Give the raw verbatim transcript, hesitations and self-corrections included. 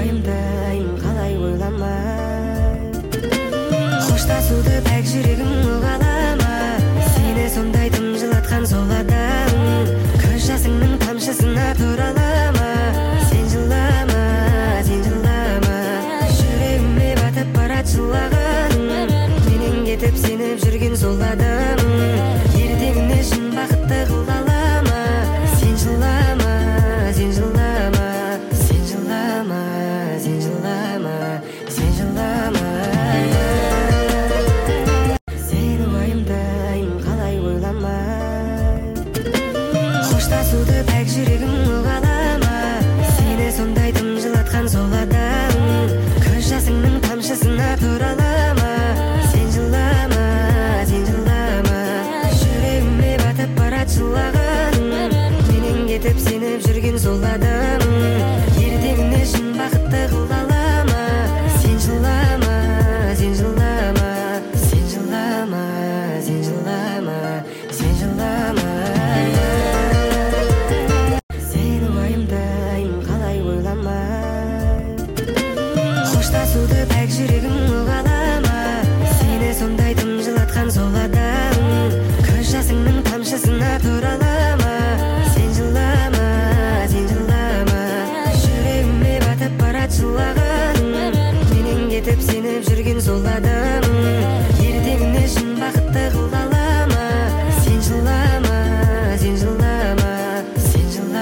уайымдаймын қалай ойламай. Қоштасуды пәк жүрегім ұғалама, сені сондай тым жылатқан сол адам. Көз жасыңның тамшысына туралама, сен жылама, сен жылама. Жүрегіме батып барат жылағаның, менен кетіп сеніп жүрген сол адам. Ертеңіне шын бақытты қыл қалама, сен жылама, сен жылама, сен жылама, сен жылама, сен жылама. Сені уайымдаймын қалай ойламай. Қоштасуды пәк жүрегім ұғалама, сені сондай тым жылатқан сол